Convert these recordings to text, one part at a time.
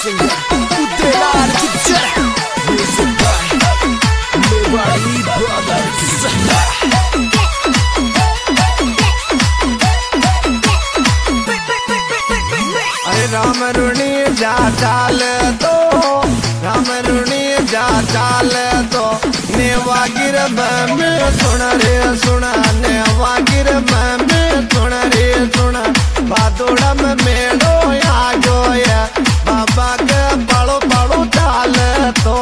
singer Utelar Guitar Music by Mewari Brothers अरे राम रुणी जा चाल तो राम रुणी जा चाल तो नेवा गिर में सुन रे सुन नेवा गिर में सुन रे सुन बादोड़ा में मेड़ो आ गया बाबा के बड़ो बड़ो चाल तो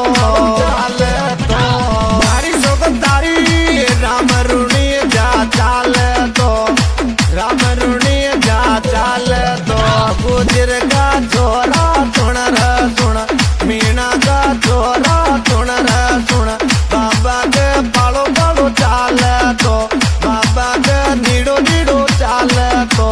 तारी सोगंदारी राम रुणी जा चाल तो राम रुणी जा चाल तो गुजर का छोरा सुन र सुन मीना का छोरा सुन र सुन बाबा के बालो बालो चाल तो बाबा के नीड़ो नीड़ो चाल तो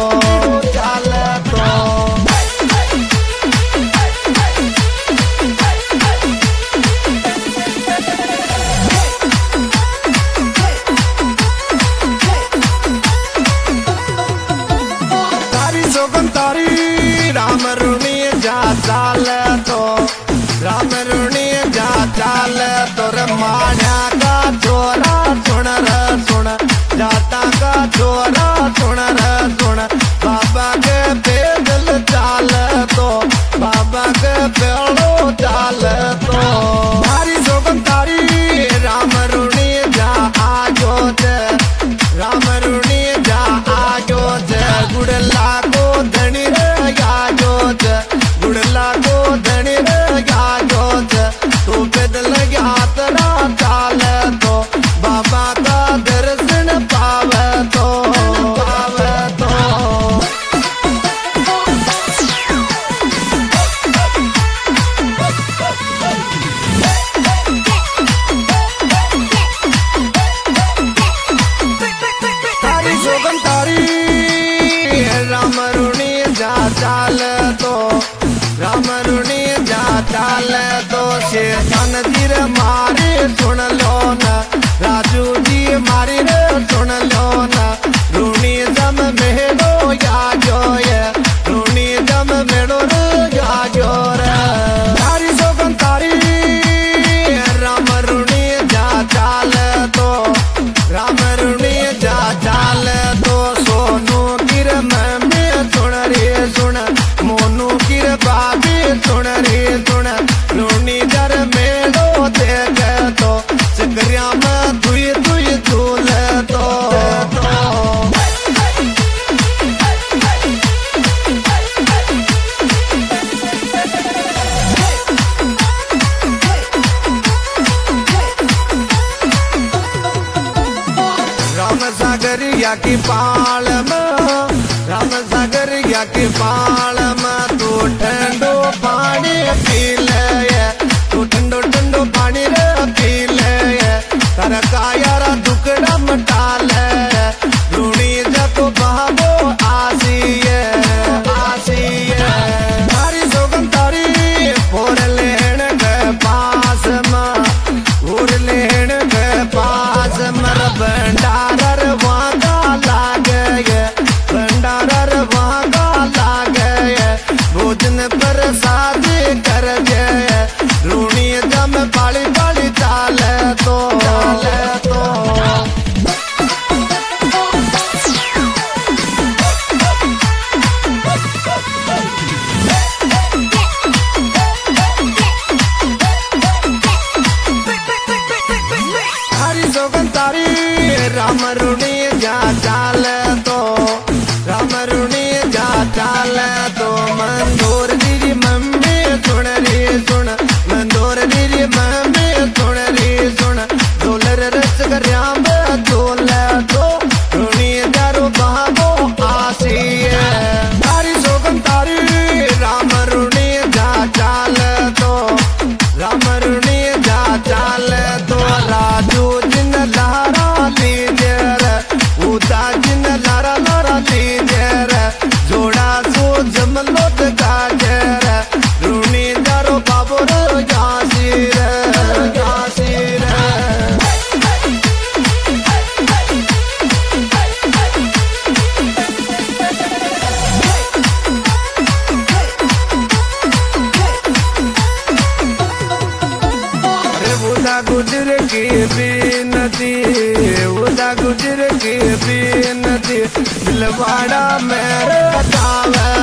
तारी सोगंदारी राम रुणी जा चाल तो राम रुणी जा चाल तोर मान्या का छोरा सुन र सुन जाता का छोरा सुन र सुन बाबा के पैदल चाल तो बाबा के पेड़ो चाल तो तारी सोगंदारी राम रुणी जा आजो ते राम रुणी जा आजो ते गुड़ला को धनी रे आजो ते गुड़ला को धनी रे आजो ते तू पैदल यात्रा चाल तो बाबा का दर्शन पावे तो तारी सोगंदारी राम रुणी जा चाल तो राम रुणी जा चाल तो शेषन तीर मारे सुन लो न राजू जी मारी रे सुन लो न रुणी जम मेड़ो या जो ये रुणी जम मेड़ो रे या जो रे तारी सोगंदारी राम रुणी जा चाल तो राम रुणी जा चाल तो सोनू गिर में सुन रे सुन मोनू गिर बाबी सुन रे सुन रुणी जर मेड़ो देख तो सिकरिया में दुई दुई झूल तो राम सागरिया की पाल में राम सागरिया की पाल में तू ठंडो पानी पी ले तू ठंडो ठंडो पानी रे पी ले कर कायारा दुकड़ा मटा ले रुणी जब बहाबो आसी है तारी सोगंदारी फोर लेन के पास में उड़ लेन के पास मर भंडार वागा लागे भंडार वागा लागे गुजर की बीनती, उदा गुजर की बीनती, दिलवाड़ा मेरे बतावे